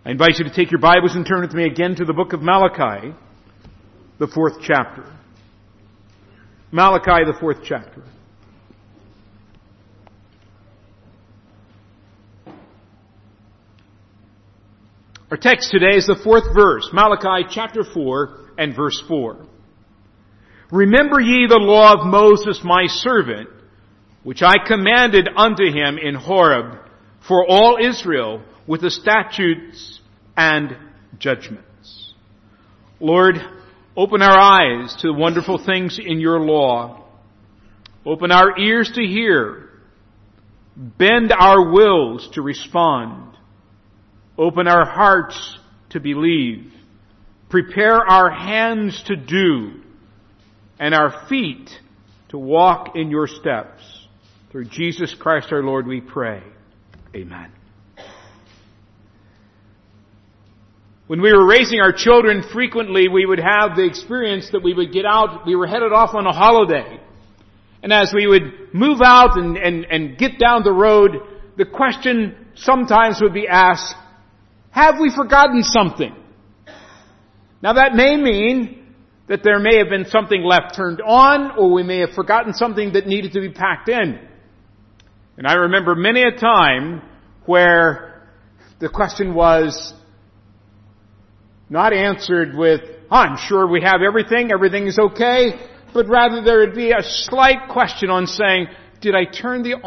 I invite you to take your Bibles and turn with me again to the book of Malachi, the 4th chapter. Malachi, the 4th chapter. Our text today is the 4th verse, Malachi chapter 4 and verse 4. Remember ye the law of Moses my servant, which I commanded unto him in Horeb for all Israel, with the statutes and judgments. Lord, open our eyes to the wonderful things in your law. Open our ears to hear. Bend our wills to respond. Open our hearts to believe. Prepare our hands to do and our feet to walk in your steps. Through Jesus Christ our Lord we pray. Amen. When we were raising our children, frequently we would have the experience that we would get out, we were headed off on a holiday. And as we would move out and get down the road, the question sometimes would be asked, have we forgotten something? Now that may mean that there may have been something left turned on, or we may have forgotten something that needed to be packed in. And I remember many a time where the question was not answered with, I'm sure we have everything is okay, but rather there would be a slight question on saying, did I turn the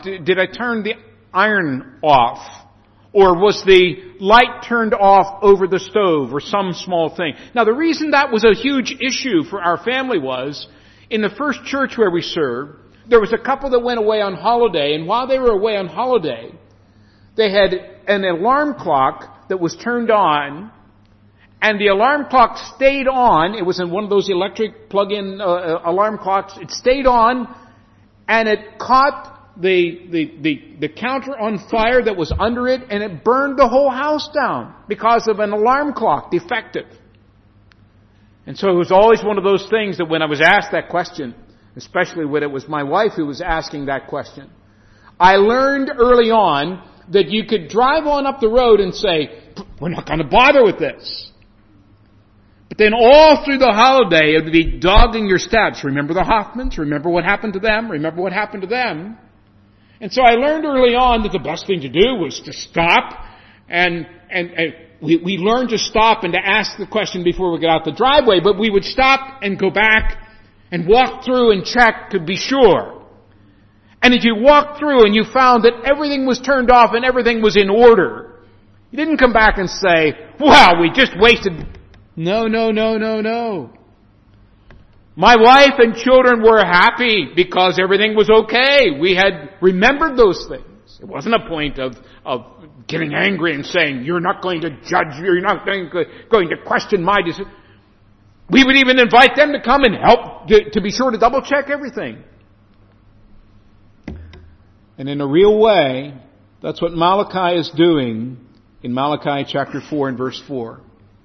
iron off? Or was the light turned off over the stove, or some small thing? Now the reason that was a huge issue for our family was, in the first church where we served, there was a couple that went away on holiday, and while they were away on holiday, they had an alarm clock that was turned on, and the alarm clock stayed on. It was in one of those electric plug-in alarm clocks. It stayed on, and it caught the counter on fire that was under it, and it burned the whole house down because of an alarm clock defective. And so it was always one of those things that when I was asked that question, especially when it was my wife who was asking that question, I learned early on that you could drive on up the road and say, we're not going to bother with this. But then all through the holiday, it would be dogging your steps. Remember the Hoffmans? Remember what happened to them? Remember what happened to them? And so I learned early on that the best thing to do was to stop, and we learned to stop and to ask the question before we got out the driveway, but we would stop and go back and walk through and check to be sure. And if you walked through and you found that everything was turned off and everything was in order, you didn't come back and say, wow, we just wasted. No. My wife and children were happy because everything was okay. We had remembered those things. It wasn't a point of getting angry and saying, you're not going to judge, you're not going to question my decision. We would even invite them to come and help to be sure to double check everything. And in a real way, that's what Malachi is doing in Malachi chapter 4 and verse 4.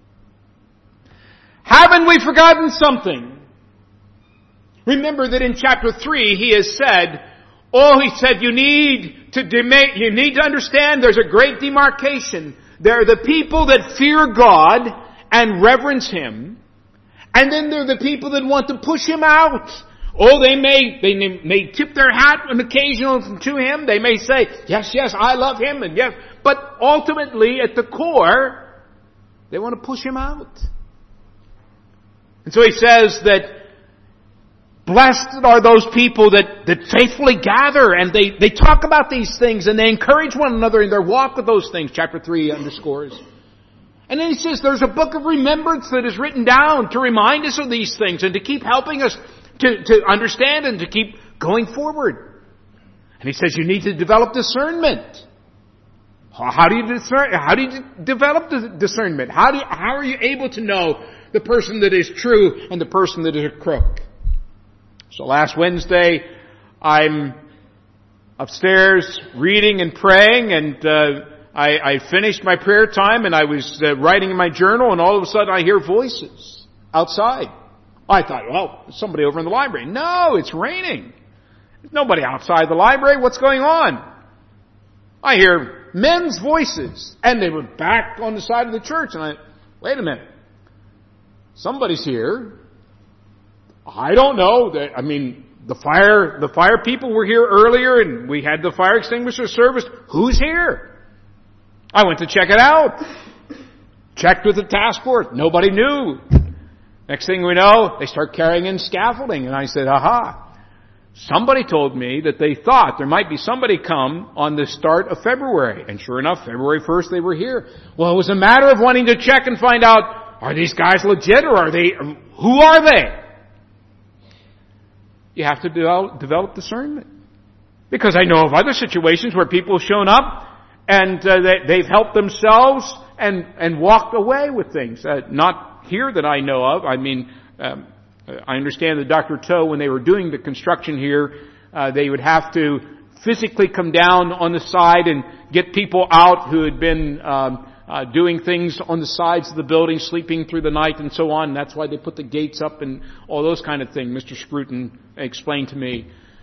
Haven't we forgotten something? Remember that in chapter 3 he has said, you need to understand there's a great demarcation. There are the people that fear God and reverence Him. And then there are the people that want to push Him out. They may tip their hat occasionally to Him. They may say, yes, I love Him, and yes. But ultimately, at the core, they want to push Him out. And so he says that blessed are those people that faithfully gather, and they talk about these things, and they encourage one another in their walk with those things, chapter 3 underscores. And then he says there's a book of remembrance that is written down to remind us of these things and to keep helping us to understand and to keep going forward. And he says you need to develop discernment. How do you discern? How do you develop discernment? How are you able to know the person that is true and the person that is a crook? So last Wednesday, I'm upstairs reading and praying, and I finished my prayer time, and I was writing in my journal, and all of a sudden I hear voices outside. I thought, well, there's somebody over in the library. No, it's raining. There's nobody outside the library. What's going on? I hear men's voices. And they were back on the side of the church. And wait a minute. Somebody's here. I don't know. The fire people were here earlier and we had the fire extinguisher service. Who's here? I went to check it out. Checked with the task force. Nobody knew. Next thing we know, they start carrying in scaffolding. And I said, aha. Somebody told me that they thought there might be somebody come on the start of February. And sure enough, February 1st they were here. Well, it was a matter of wanting to check and find out, are these guys legit or who are they? You have to develop discernment. Because I know of other situations where people have shown up and they've helped themselves and walked away with things. Not here that I know of. I understand that Dr. Toe, when they were doing the construction here, they would have to physically come down on the side and get people out who had been doing things on the sides of the building, sleeping through the night and so on. And that's why they put the gates up and all those kind of things. Mr. Scruton explained to me.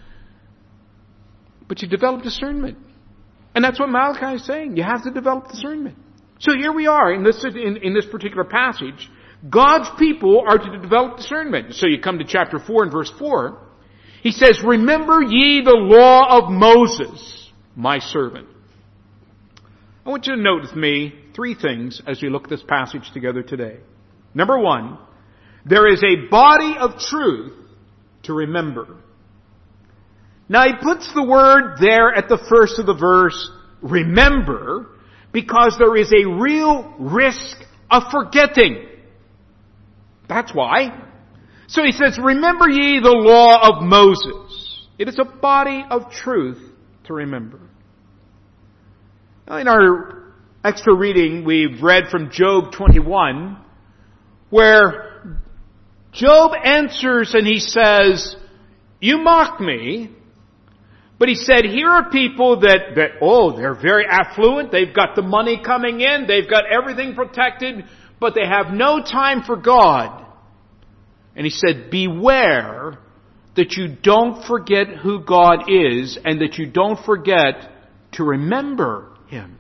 But you develop discernment. And that's what Malachi is saying. You have to develop discernment. So here we are in this particular passage. God's people are to develop discernment. So you come to chapter 4 and verse 4. He says, remember ye the law of Moses, my servant. I want you to note with me 3 things as we look at this passage together today. Number 1, there is a body of truth to remember. Now he puts the word there at the first of the verse, remember, because there is a real risk of forgetting. That's why. So he says, remember ye the law of Moses. It is a body of truth to remember. Now in our extra reading, we've read from Job 21, where Job answers and he says, you mock me. But he said, here are people that they're very affluent. They've got the money coming in. They've got everything protected, but they have no time for God. And he said, beware that you don't forget who God is and that you don't forget to remember Him.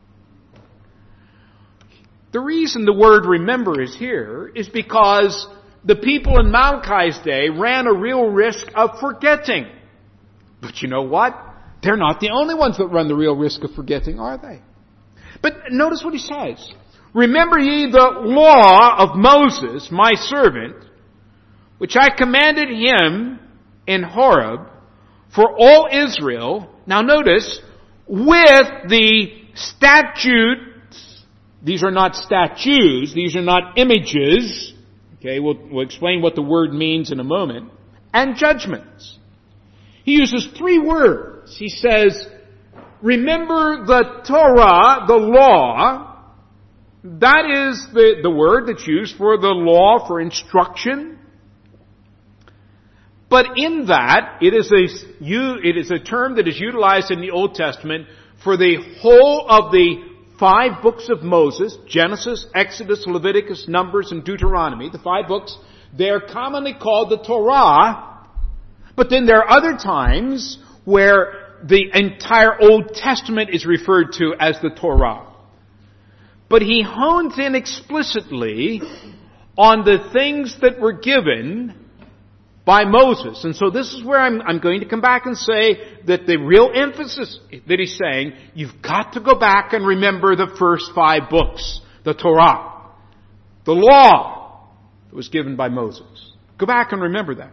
The reason the word remember is here is because the people in Malachi's day ran a real risk of forgetting. But you know what? They're not the only ones that run the real risk of forgetting, are they? But notice what he says. Remember ye the law of Moses, my servant, which I commanded him in Horeb for all Israel. Now notice, with the statutes, these are not statues, these are not images. Okay, we'll explain what the word means in a moment. And judgments. He uses 3 words. He says, remember the Torah, the law. That is the word that's used for the law, for instruction. But in that, it is a term that is utilized in the Old Testament for the whole of the 5 books of Moses, Genesis, Exodus, Leviticus, Numbers, and Deuteronomy, the 5 books. They're commonly called the Torah. But then there are other times where the entire Old Testament is referred to as the Torah. But he hones in explicitly on the things that were given by Moses. And so this is where I'm going to come back and say that the real emphasis that he's saying, you've got to go back and remember the first 5 books, the Torah, the law that was given by Moses. Go back and remember that.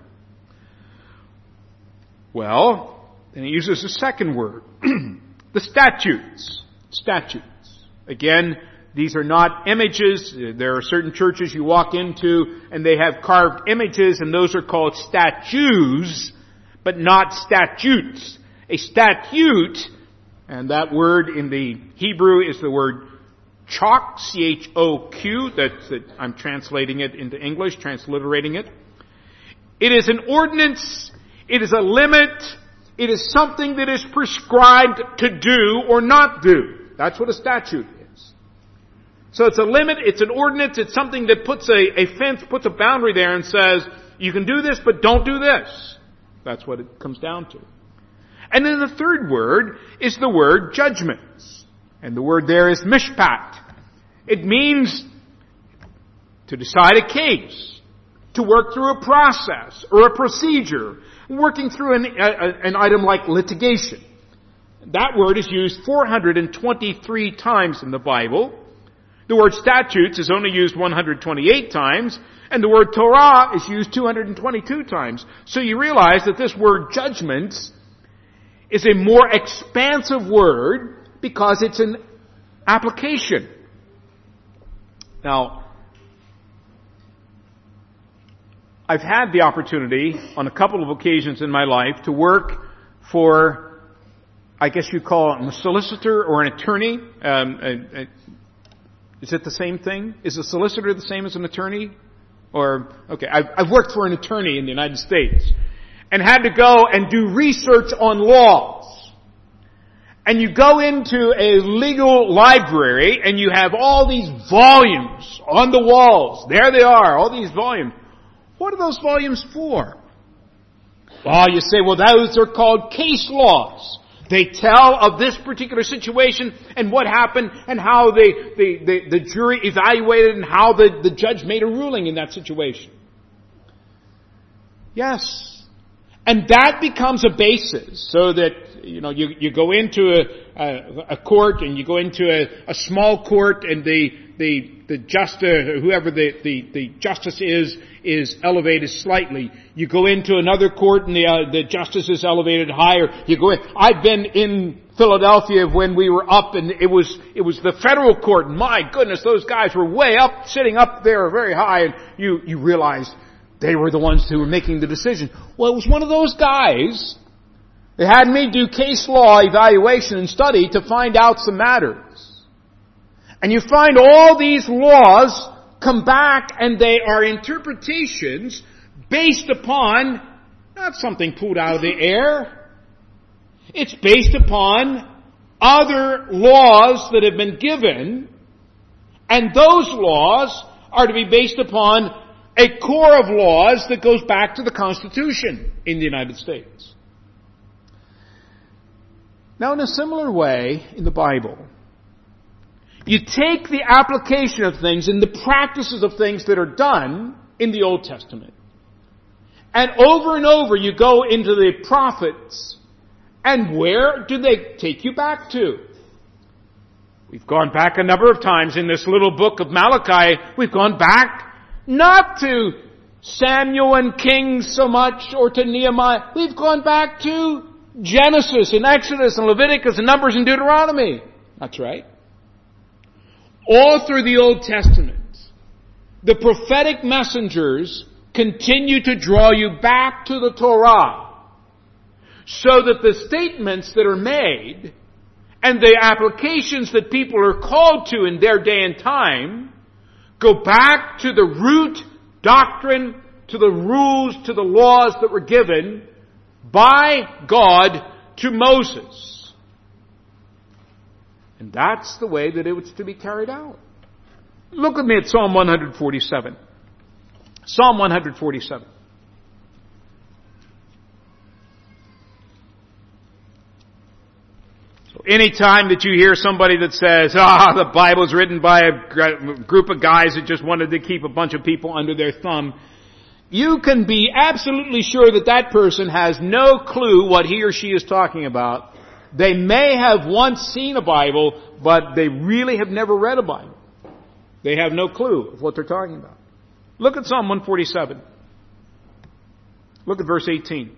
Well, then he uses a second word. The statutes. Statutes. Again, these are not images. There are certain churches you walk into and they have carved images and those are called statues, but not statutes. A statute, and that word in the Hebrew is the word chok, C-H-O-Q. I'm translating it into English, transliterating it. It is an ordinance. It is a limit. It is something that is prescribed to do or not do. That's what a statute is. So it's a limit, it's an ordinance, it's something that puts a fence, puts a boundary there and says, you can do this, but don't do this. That's what it comes down to. And then the third word is the word judgments. And the word there is mishpat. It means to decide a case, to work through a process or a procedure, working through an item like litigation. That word is used 423 times in the Bible. The word statutes is only used 128 times, and the word Torah is used 222 times. So you realize that this word judgments is a more expansive word because it's an application. Now, I've had the opportunity on a couple of occasions in my life to work for, I guess you call it a solicitor or an attorney. Is it the same thing? Is a solicitor the same as an attorney? I've worked for an attorney in the United States and had to go and do research on laws. And you go into a legal library and you have all these volumes on the walls. There they are, all these volumes. What are those volumes for? Well, you say, those are called case laws. They tell of this particular situation and what happened and how the jury evaluated and how the judge made a ruling in that situation. Yes. And that becomes a basis so that, you go into a court and you go into a small court and the justice, whoever the justice is elevated slightly. You go into another court and the justice is elevated higher. You go in. I've been in Philadelphia when we were up and it was the federal court. My goodness, those guys were way up, sitting up there very high, and you realized they were the ones who were making the decision. Well, it was one of those guys. They had me do case law evaluation and study to find out some matters. And you find all these laws come back and they are interpretations based upon not something pulled out of the air. It's based upon other laws that have been given, and those laws are to be based upon a core of laws that goes back to the Constitution in the United States. Now, in a similar way, in the Bible, you take the application of things and the practices of things that are done in the Old Testament, and over you go into the prophets, and where do they take you back to? We've gone back a number of times in this little book of Malachi. We've gone back not to Samuel and Kings so much or to Nehemiah. We've gone back to Genesis and Exodus and Leviticus and Numbers and Deuteronomy. That's right. All through the Old Testament, the prophetic messengers continue to draw you back to the Torah, so that the statements that are made and the applications that people are called to in their day and time go back to the root doctrine, to the rules, to the laws that were given by God to Moses. And that's the way that it was to be carried out. Look with me at Psalm 147. Psalm 147. So any time that you hear somebody that says, the Bible's written by a group of guys that just wanted to keep a bunch of people under their thumb, you can be absolutely sure that that person has no clue what he or she is talking about. They may have once seen a Bible, but they really have never read a Bible. They have no clue of what they're talking about. Look at Psalm 147. Look at verse 18.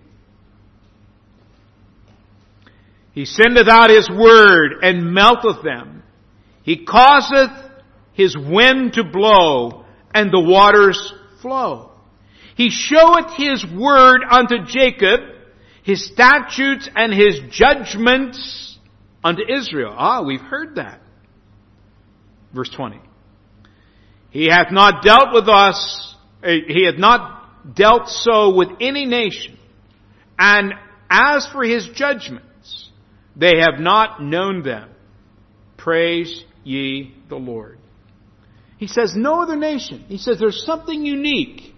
He sendeth out his word and melteth them. He causeth his wind to blow and the waters flow. He showeth his word unto Jacob, his statutes and his judgments unto Israel. We've heard that. Verse 20. He hath not dealt with us, he hath not dealt so with any nation. And as for his judgments, they have not known them. Praise ye the Lord. He says no other nation. He says there's something unique.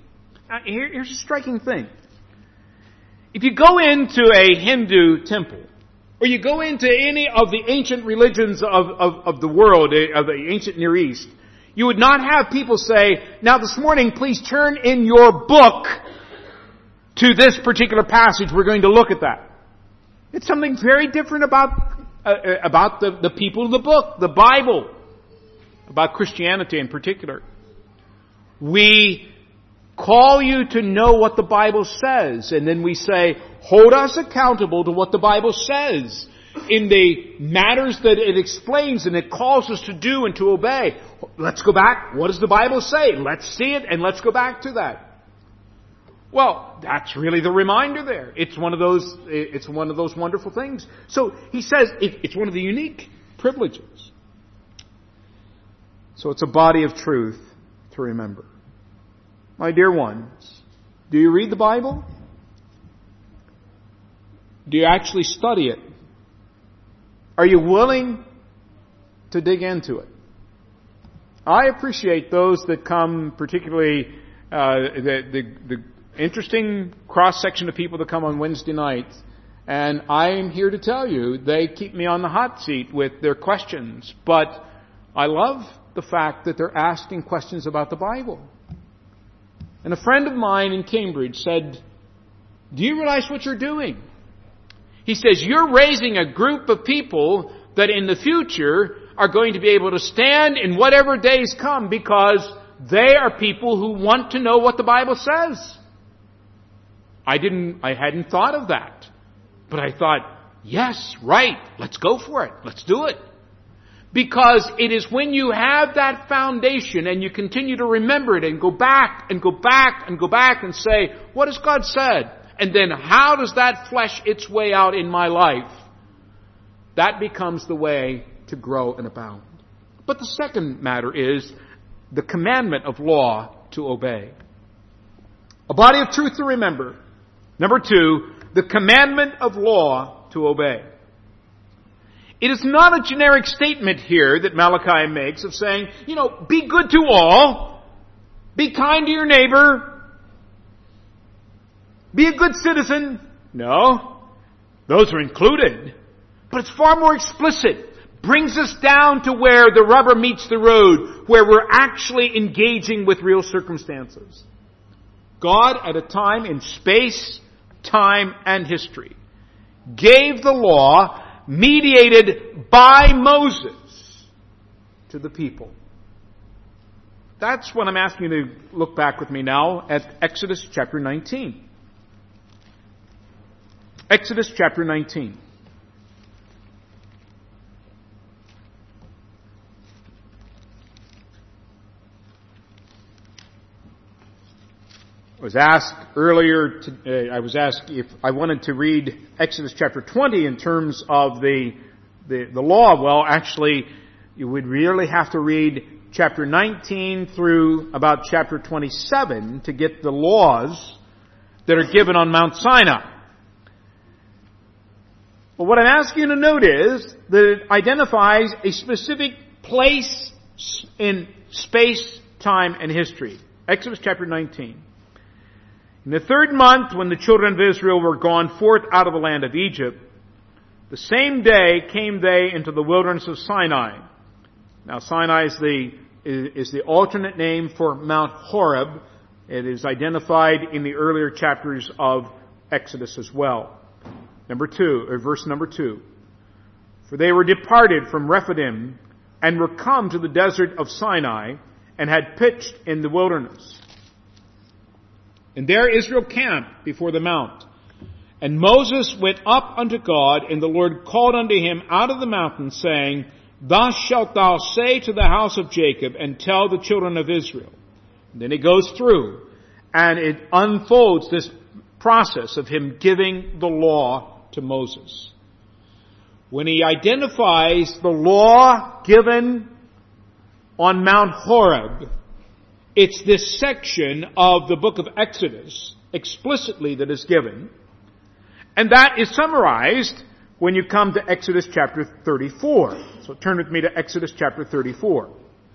Here's a striking thing. If you go into a Hindu temple Or you go into any of the ancient religions of the world, of the ancient Near East, you would not have people say, now this morning please turn in your book to this particular passage. We're going to look at that. It's something very different about the people of the book, the Bible, about Christianity in particular. We call you to know what the Bible says, and then we say, hold us accountable to what the Bible says in the matters that it explains and it calls us to do and to obey. Let's go back. What does the Bible say? Let's see it and let's go back to that. Well, that's really the reminder there. It's one of those wonderful things. So he says it's one of the unique privileges. So it's a body of truth to remember. My dear ones, do you read the Bible? Do you actually study it? Are you willing to dig into it? I appreciate those that come, particularly the interesting cross-section of people that come on Wednesday nights. And I am here to tell you, they keep me on the hot seat with their questions. But I love the fact that they're asking questions about the Bible. And a friend of mine in Cambridge said, do you realize what you're doing? He says, you're raising a group of people that in the future are going to be able to stand in whatever days come because they are people who want to know what the Bible says. I hadn't thought of that. But I thought, yes, right, let's go for it. Let's do it. Because it is when you have that foundation and you continue to remember it and go back and go back and go back and say, what has God said? And then how does that flesh its way out in my life? That becomes the way to grow and abound. But the second matter is the commandment of law to obey. A body of truth to remember. Number 2, the commandment of law to obey. It is not a generic statement here that Malachi makes of saying, be good to all, be kind to your neighbor, be a good citizen. No, those are included. But it's far more explicit. Brings us down to where the rubber meets the road, where we're actually engaging with real circumstances. God, at a time in space, time, and history, gave the law mediated by Moses to the people. That's what I'm asking you to look back with me now at Exodus chapter 19. Exodus chapter 19. I was asked earlier, if I wanted to read Exodus chapter 20 in terms of the law. Well, actually, you would really have to read chapter 19 through about chapter 27 to get the laws that are given on Mount Sinai. But what I'm asking you to note is that it identifies a specific place in space, time, and history. Exodus chapter 19. In the 3rd month, when the children of Israel were gone forth out of the land of Egypt, the same day came they into the wilderness of Sinai. Now, Sinai is the alternate name for Mount Horeb. It is identified in the earlier chapters of Exodus as well. Verse number 2. For they were departed from Rephidim and were come to the desert of Sinai and had pitched in the wilderness. And there Israel camped before the mount. And Moses went up unto God, and the Lord called unto him out of the mountain, saying, Thus shalt thou say to the house of Jacob, and tell the children of Israel. And then it goes through, and it unfolds this process of him giving the law to Moses. When he identifies the law given on Mount Horeb, it's this section of the book of Exodus explicitly that is given. And that is summarized when you come to Exodus chapter 34. So turn with me to Exodus chapter 34.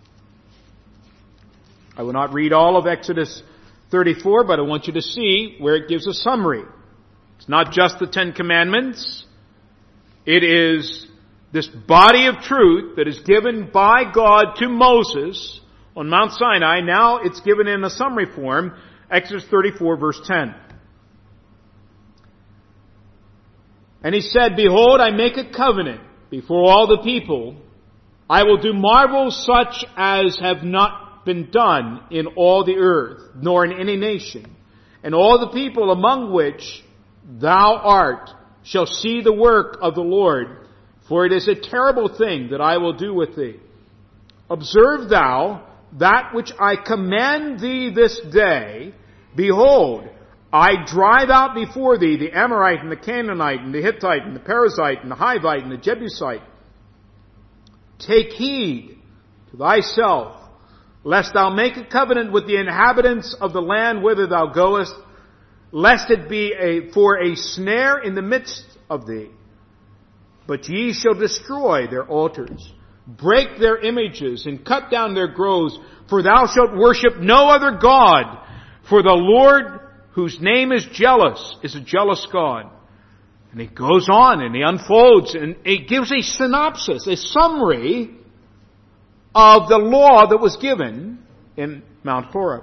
I will not read all of Exodus 34, but I want you to see where it gives a summary. It's not just the 10 Commandments. It is this body of truth that is given by God to Moses on Mount Sinai. Now it's given in a summary form, Exodus 34 verse 10. And he said, Behold, I make a covenant before all the people. I will do marvels such as have not been done in all the earth, nor in any nation. And all the people among which thou art shall see the work of the Lord, for it is a terrible thing that I will do with thee. Observe thou that which I command thee this day. Behold, I drive out before thee the Amorite and the Canaanite and the Hittite and the Perizzite and the Hivite and the Jebusite. Take heed to thyself, lest thou make a covenant with the inhabitants of the land whither thou goest, lest it be for a snare in the midst of thee. But ye shall destroy their altars, break their images, and cut down their groves, for thou shalt worship no other God, for the Lord, whose name is jealous, is a jealous God. And he goes on and he unfolds and he gives a synopsis, a summary of the law that was given in Mount Horeb.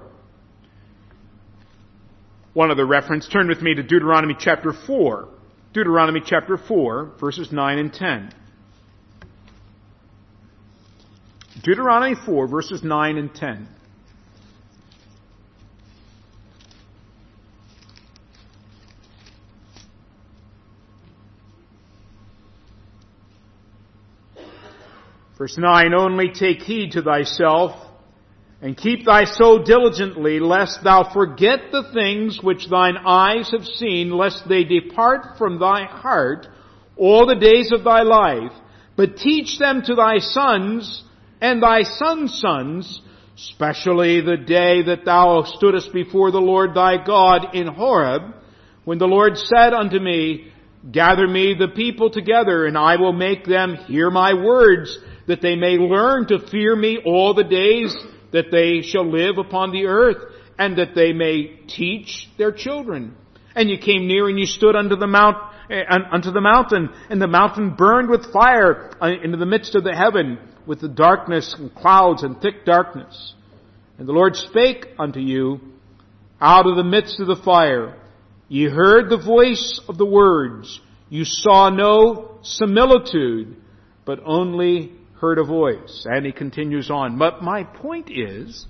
One other reference, turn with me to Deuteronomy chapter 4. Deuteronomy chapter 4, verses 9 and 10. Deuteronomy 4, verses 9 and 10. Verse 9, Only take heed to thyself, and keep thy soul diligently, lest thou forget the things which thine eyes have seen, lest they depart from thy heart all the days of thy life. But teach them to thy sons and thy sons' sons, especially the day that thou stoodest before the Lord thy God in Horeb, when the Lord said unto me, Gather me the people together, and I will make them hear my words, that they may learn to fear me all the days that they shall live upon the earth, and that they may teach their children. And you came near and you stood unto the mountain, and the mountain burned with fire into the midst of the heaven, with the darkness and clouds and thick darkness. And the Lord spake unto you out of the midst of the fire. Ye heard the voice of the words. You saw no similitude, but only heard a voice. And he continues on. But my point is,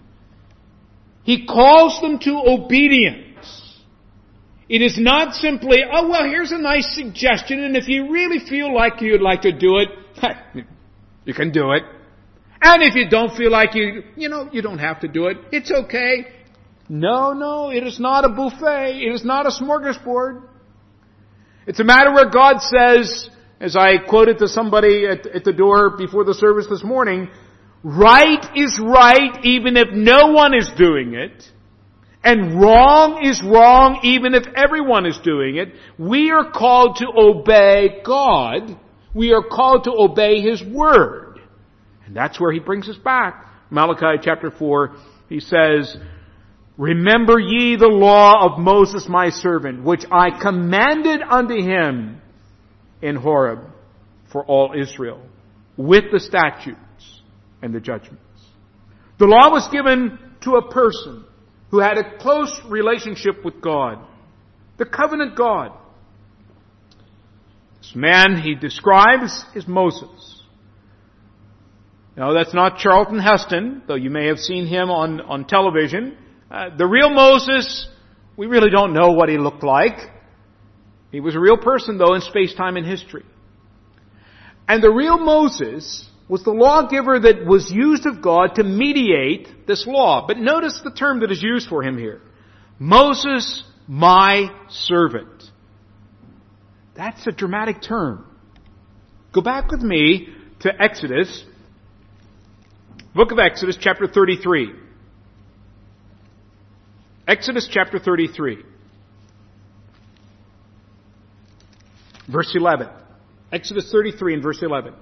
he calls them to obedience. It is not simply, oh well, here's a nice suggestion, and if you really feel like you'd like to do it, you can do it. And if you don't feel like you don't have to do it. It's okay. No, it is not a buffet. It is not a smorgasbord. It's a matter where God says, as I quoted to somebody at the door before the service this morning, right is right even if no one is doing it, and wrong is wrong even if everyone is doing it. We are called to obey God. We are called to obey His Word. And that's where He brings us back. Malachi chapter 4, He says, Remember ye the law of Moses my servant, which I commanded unto him in Horeb for all Israel, with the statutes and the judgments. The law was given to a person who had a close relationship with God, the covenant God. This man he describes is Moses. Now that's not Charlton Heston, though you may have seen him on television. The real Moses, we really don't know what he looked like. He was a real person, though, in space, time, and history. And the real Moses was the lawgiver that was used of God to mediate this law. But notice the term that is used for him here. Moses, my servant. That's a dramatic term. Go back with me to Exodus, book of Exodus, chapter 33. Exodus chapter 33. Verse 11. Exodus 33 and verse 11.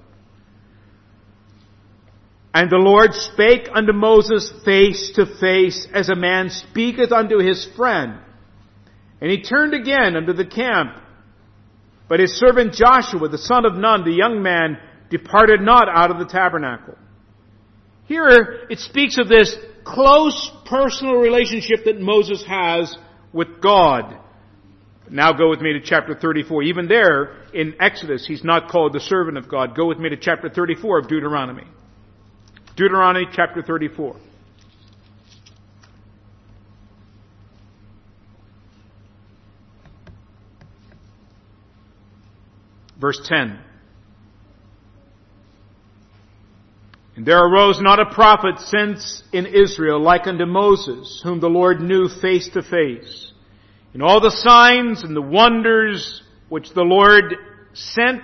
And the Lord spake unto Moses face to face, as a man speaketh unto his friend. And he turned again unto the camp. But his servant Joshua, the son of Nun, the young man, departed not out of the tabernacle. Here it speaks of this close personal relationship that Moses has with God. Now go with me to chapter 34. Even there in Exodus, he's not called the servant of God. Go with me to chapter 34 of Deuteronomy. Deuteronomy chapter 34. Verse 10. And there arose not a prophet since in Israel like unto Moses, whom the Lord knew face to face. In all the signs and the wonders which the Lord sent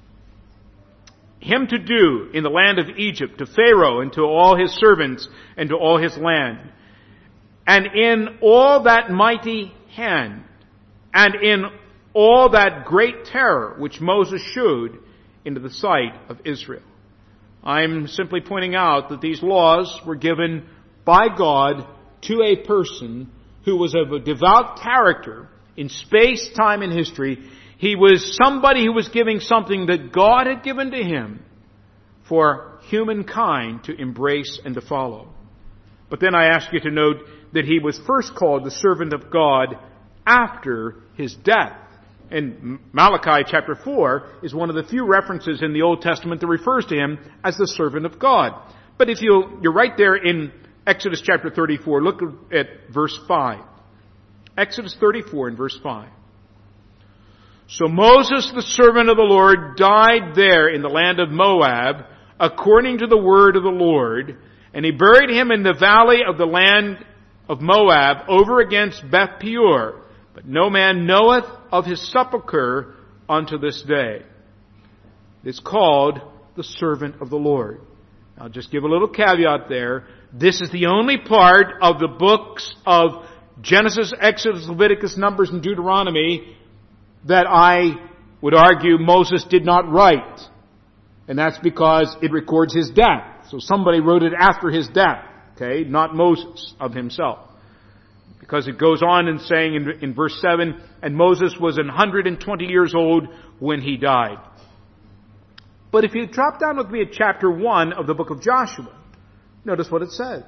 him to do in the land of Egypt, to Pharaoh and to all his servants and to all his land. And in all that mighty hand, and in all that great terror which Moses shewed into the sight of Israel. I'm simply pointing out that these laws were given by God to a person who was of a devout character in space, time, and history. He was somebody who was giving something that God had given to him for humankind to embrace and to follow. But then I ask you to note that he was first called the servant of God after his death. And Malachi chapter 4 is one of the few references in the Old Testament that refers to him as the servant of God. But if you're right there in Exodus chapter 34, look at verse 5. Exodus 34 and verse 5. So Moses, the servant of the Lord, died there in the land of Moab, according to the word of the Lord, and he buried him in the valley of the land of Moab, over against Beth Peor. But no man knoweth of his sepulchre unto this day. It's called the servant of the Lord. I'll just give a little caveat there. This is the only part of the books of Genesis, Exodus, Leviticus, Numbers, and Deuteronomy that I would argue Moses did not write. And that's because it records his death. So somebody wrote it after his death. Okay? Not Moses of himself. Because it goes on in saying in verse 7, and Moses was 120 years old when he died. But if you drop down with me at chapter 1 of the book of Joshua, notice what it says.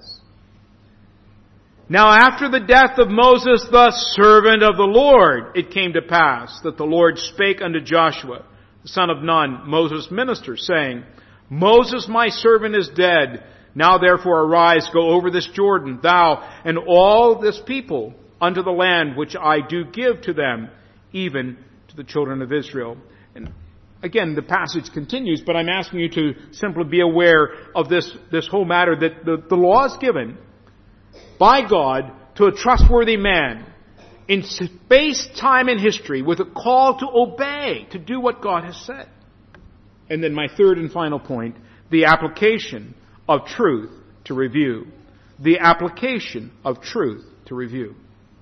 Now after the death of Moses, the servant of the Lord, it came to pass that the Lord spake unto Joshua, the son of Nun, Moses' minister, saying, Moses my servant is dead. Now therefore arise, go over this Jordan, thou and all this people, unto the land which I do give to them, even to the children of Israel. And again, the passage continues, but I'm asking you to simply be aware of this whole matter, that the law is given by God to a trustworthy man in space, time, and history with a call to obey, to do what God has said. And then my third and final point, the application of truth to review. The application of truth to review.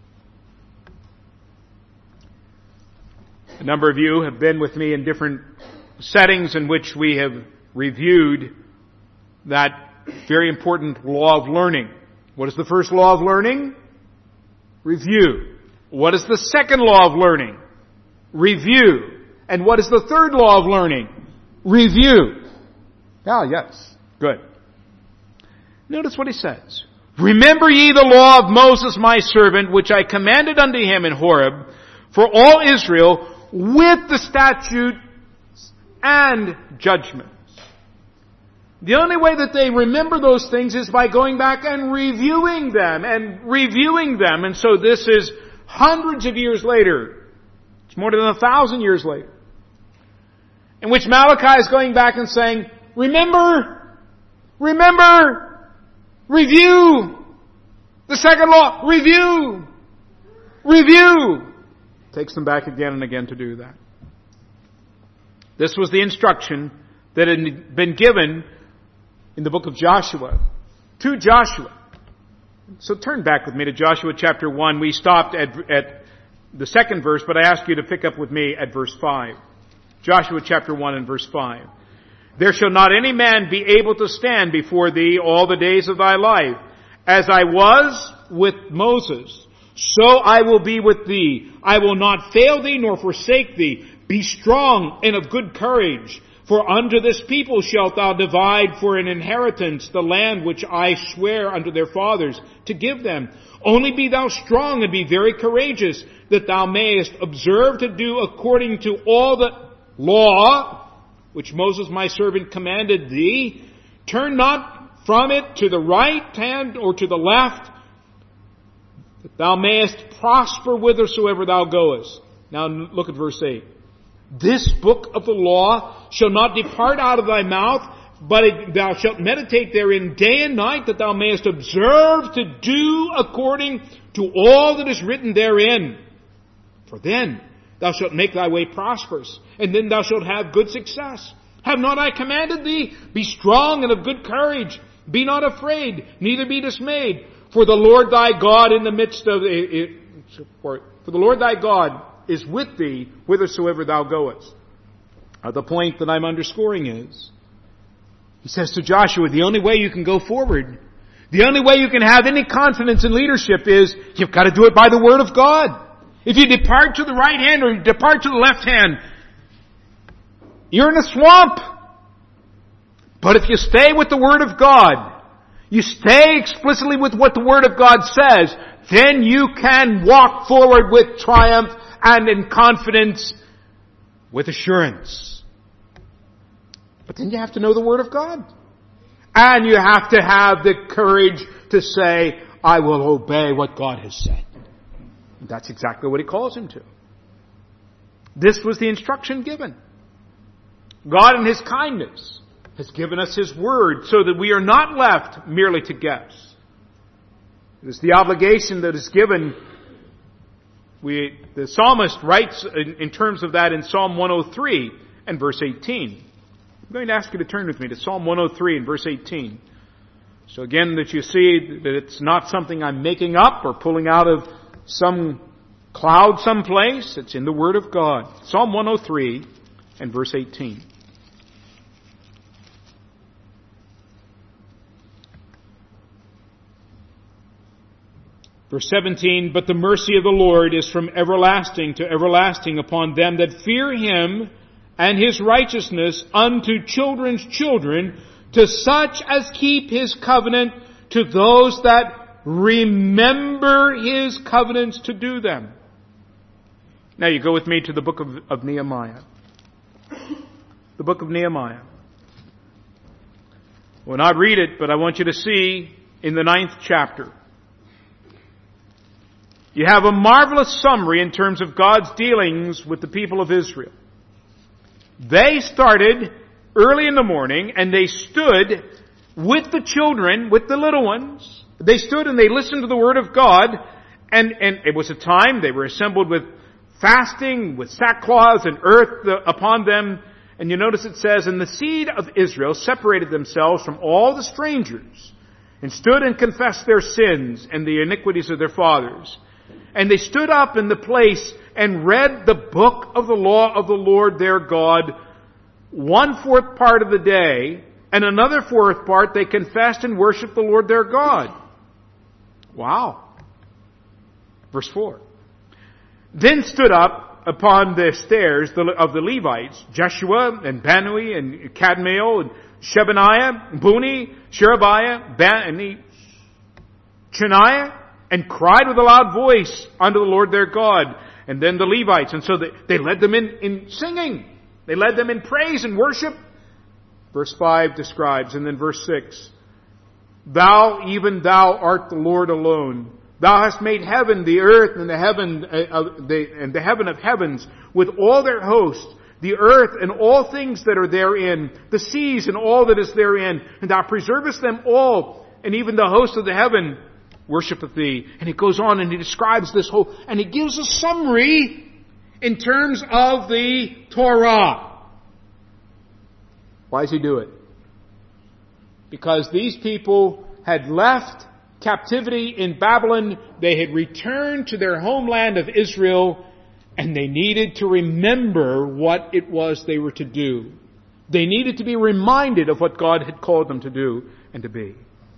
A number of you have been with me in different settings in which we have reviewed that very important law of learning. What is the first law of learning? Review. What is the second law of learning? Review. And what is the third law of learning? Review. Ah, yes. Good. Notice what he says. Remember ye the law of Moses my servant, which I commanded unto him in Horeb, for all Israel, with the statutes and judgments. The only way that they remember those things is by going back and reviewing them. And so this is hundreds of years later. It's more than 1,000 years later. In which Malachi is going back and saying, remember, review. The second law, review. Takes them back again and again to do that. This was the instruction that had been given in the book of Joshua to Joshua. So turn back with me to Joshua chapter 1. We stopped at the second verse, but I ask you to pick up with me at verse 5. Joshua chapter 1 and verse 5. There shall not any man be able to stand before thee all the days of thy life. As I was with Moses, so I will be with thee. I will not fail thee nor forsake thee. Be strong and of good courage, for unto this people shalt thou divide for an inheritance the land which I swear unto their fathers to give them. Only be thou strong and be very courageous, that thou mayest observe to do according to all the law which Moses my servant commanded thee. Turn not from it to the right hand or to the left, that thou mayest prosper whithersoever thou goest. Now look at verse 8. This book of the law shall not depart out of thy mouth, but thou shalt meditate therein day and night, that thou mayest observe to do according to all that is written therein. For then thou shalt make thy way prosperous, and then thou shalt have good success. Have not I commanded thee? Be strong and of good courage. Be not afraid, neither be dismayed. For the Lord thy God in the midst of for the Lord thy God is with thee whithersoever thou goest. The point that I'm underscoring is, he says to Joshua, the only way you can go forward, the only way you can have any confidence in leadership is, you've got to do it by the Word of God. If you depart to the right hand or you depart to the left hand, you're in a swamp. But if you stay with the Word of God, you stay explicitly with what the Word of God says, then you can walk forward with triumph and in confidence, with assurance. But then you have to know the Word of God. And you have to have the courage to say, I will obey what God has said. And that's exactly what He calls him to. This was the instruction given. God in His kindness has given us His Word so that we are not left merely to guess. It is the obligation that is given. The psalmist writes in terms of that in Psalm 103 and verse 18. I'm going to ask you to turn with me to Psalm 103 and verse 18. So again, that you see that it's not something I'm making up or pulling out of some cloud someplace. It's in the Word of God. Psalm 103 and verse 18. Verse 17, but the mercy of the Lord is from everlasting to everlasting upon them that fear Him, and His righteousness unto children's children, to such as keep His covenant, to those that remember His covenants to do them. Now you go with me to the book of Nehemiah. The book of Nehemiah. We'll not read it, but I want you to see in the 9th chapter. You have a marvelous summary in terms of God's dealings with the people of Israel. They started early in the morning and they stood with the children, with the little ones. They stood and they listened to the Word of God, and it was a time they were assembled with fasting, with sackcloth and earth upon them. And you notice it says, and the seed of Israel separated themselves from all the strangers and stood and confessed their sins and the iniquities of their fathers. And they stood up in the place and read the book of the law of the Lord their God 1/4 part of the day, and another 4th part they confessed and worshiped the Lord their God. Wow. Verse 4. Then stood up upon the stairs of the Levites, Jeshua and Bani and Kadmiel and Shebaniah, Buni, Sherebiah, Bani, Chaniah, and cried with a loud voice unto the Lord their God. And then the Levites. And so they led them in singing. They led them in praise and worship. Verse 5 describes, and then verse 6. Thou, even thou art the Lord alone. Thou hast made heaven, the earth, and the heaven of heavens with all their hosts, the earth and all things that are therein, the seas and all that is therein, and thou preservest them all, and even the host of the heaven worshipeth thee. And it goes on and he describes this whole, and he gives a summary in terms of the Torah. Why does he do it? Because these people had left captivity in Babylon. They had returned to their homeland of Israel, and they needed to remember what it was they were to do. They needed to be reminded of what God had called them to do and to be.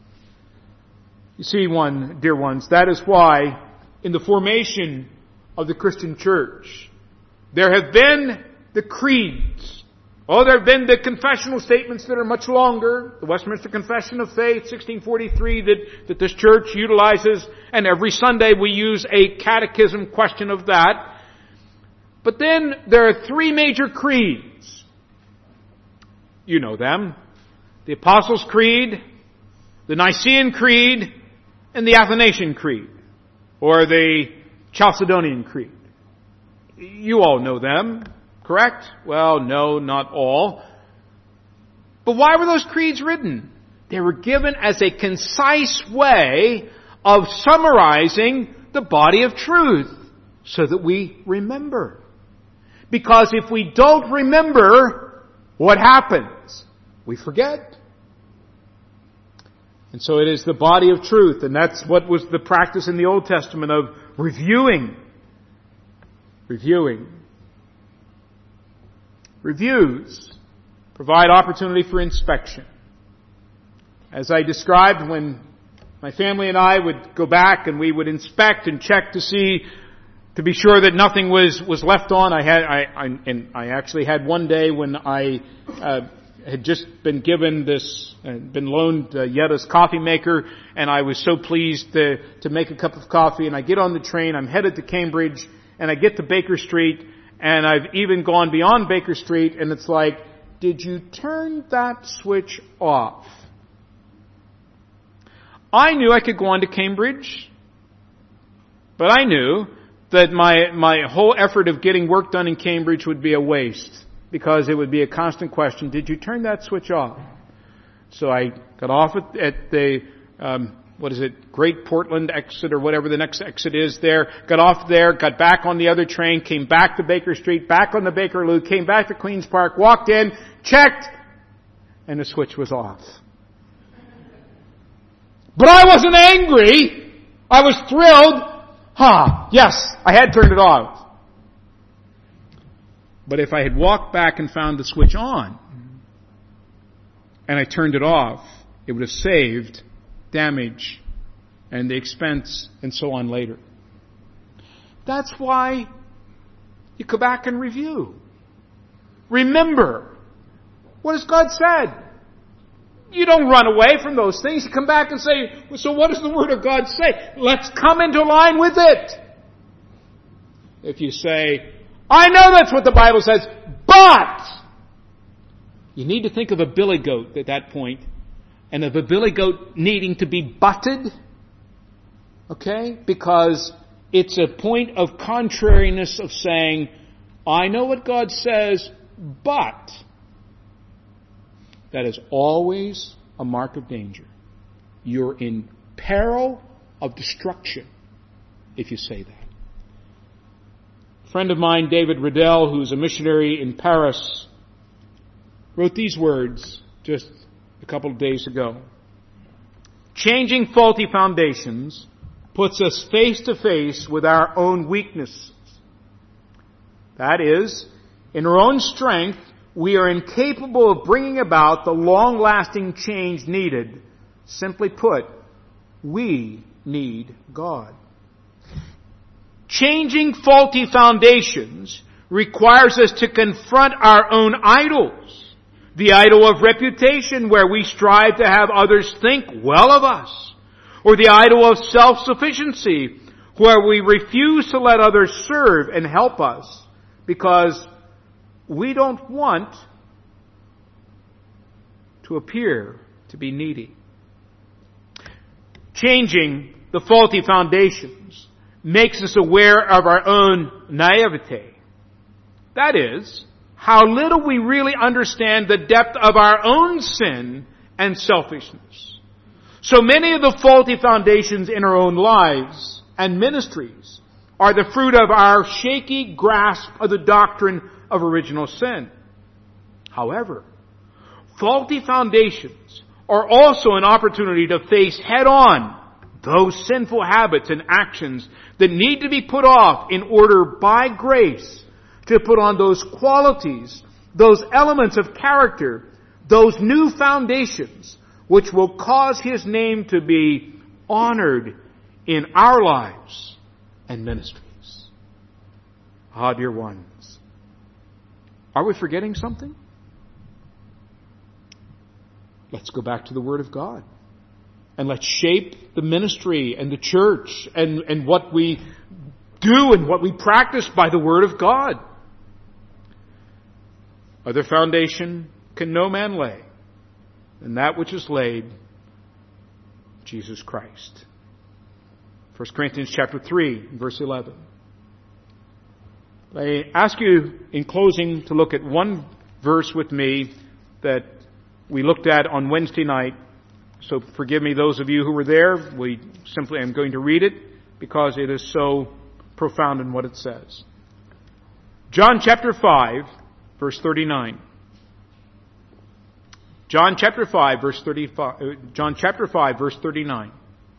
You see, dear ones, that is why in the formation of the Christian church, there have been the creeds. Oh, there have been the confessional statements that are much longer. The Westminster Confession of Faith, 1643, that this church utilizes. And every Sunday we use a catechism question of that. But then there are three major creeds. You know them. The Apostles' Creed, the Nicene Creed, and the Athanasian Creed, or the Chalcedonian Creed. You all know them, correct? Well, no, not all. But why were those creeds written? They were given as a concise way of summarizing the body of truth so that we remember. Because if we don't remember, what happens? We forget. And so it is the body of truth, and that's what was the practice in the Old Testament of reviewing. Reviews provide opportunity for inspection. As I described, when my family and I would go back and we would inspect and check to be sure that nothing was left on. I actually had one day when I had just been loaned Yetta's coffee maker, and I was so pleased to make a cup of coffee. And I get on the train, I'm headed to Cambridge, and I get to Baker Street, and I've even gone beyond Baker Street, and it's like, did you turn that switch off? I knew I could go on to Cambridge, but I knew that my whole effort of getting work done in Cambridge would be a waste, because it would be a constant question, did you turn that switch off? So I got off at the, Great Portland exit or whatever the next exit is there, got off there, got back on the other train, came back to Baker Street, back on the Bakerloo, came back to Queen's Park, walked in, checked, and the switch was off. But I wasn't angry. I was thrilled. Yes, I had turned it off. But if I had walked back and found the switch on, and I turned it off, it would have saved damage and the expense and so on later. That's why you go back and review. Remember, what has God said? You don't run away from those things. You come back and say, so what does the Word of God say? Let's come into line with it. If you say, I know that's what the Bible says, but you need to think of a billy goat at that point, and of a billy goat needing to be butted, okay? Because it's a point of contrariness of saying, I know what God says, but that is always a mark of danger. You're in peril of destruction if you say that. A friend of mine, David Riddell, who's a missionary in Paris, wrote these words just a couple of days ago. Changing faulty foundations puts us face to face with our own weaknesses. That is, in our own strength, we are incapable of bringing about the long-lasting change needed. Simply put, we need God. Changing faulty foundations requires us to confront our own idols. The idol of reputation, where we strive to have others think well of us. Or the idol of self-sufficiency, where we refuse to let others serve and help us because we don't want to appear to be needy. Changing the faulty foundations makes us aware of our own naivete. That is, how little we really understand the depth of our own sin and selfishness. So many of the faulty foundations in our own lives and ministries are the fruit of our shaky grasp of the doctrine of original sin. However, faulty foundations are also an opportunity to face head-on those sinful habits and actions that need to be put off in order by grace to put on those qualities, those elements of character, those new foundations which will cause His name to be honored in our lives and ministries. Ah, dear ones, Are we forgetting something? Let's go back to the Word of God. And let's shape the ministry and the church and what we do and what we practice by the Word of God. Other foundation can no man lay than that which is laid, Jesus Christ. 1 Corinthians chapter 3, verse 11. I ask you in closing to look at one verse with me that we looked at on Wednesday night. So forgive me those of you who were there. I'm going to read it because it is so profound in what it says. John chapter 5, verse 39. John chapter 5, verse 39.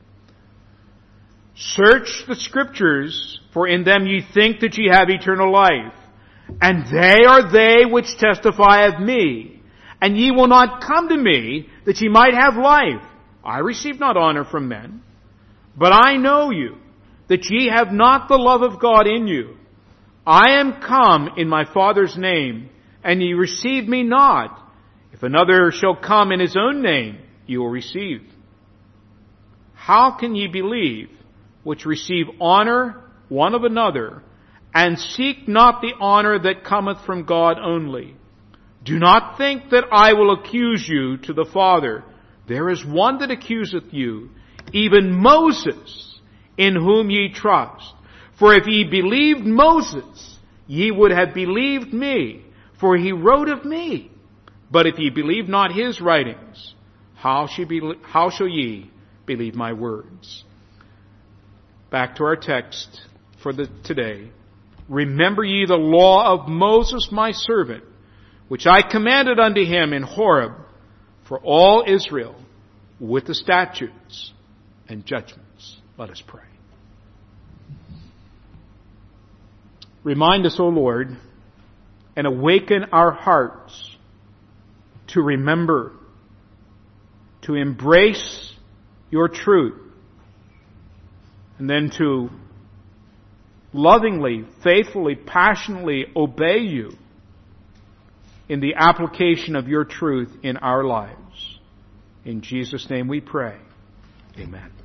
Search the Scriptures, for in them ye think that ye have eternal life, and they are they which testify of me. And ye will not come to me, that ye might have life. I receive not honor from men, but I know you, that ye have not the love of God in you. I am come in my Father's name, and ye receive me not. If another shall come in his own name, ye will receive. How can ye believe, which receive honor one of another, and seek not the honor that cometh from God only? Do not think that I will accuse you to the Father. There is one that accuseth you, even Moses, in whom ye trust. For if ye believed Moses, ye would have believed me, for he wrote of me. But if ye believe not his writings, how shall ye believe my words? Back to our text for today. Remember ye the law of Moses my servant, which I commanded unto him in Horeb for all Israel, with the statutes and judgments. Let us pray. Remind us, O Lord, and awaken our hearts to remember, to embrace your truth, and then to lovingly, faithfully, passionately obey you in the application of your truth in our lives. In Jesus' name we pray. Amen.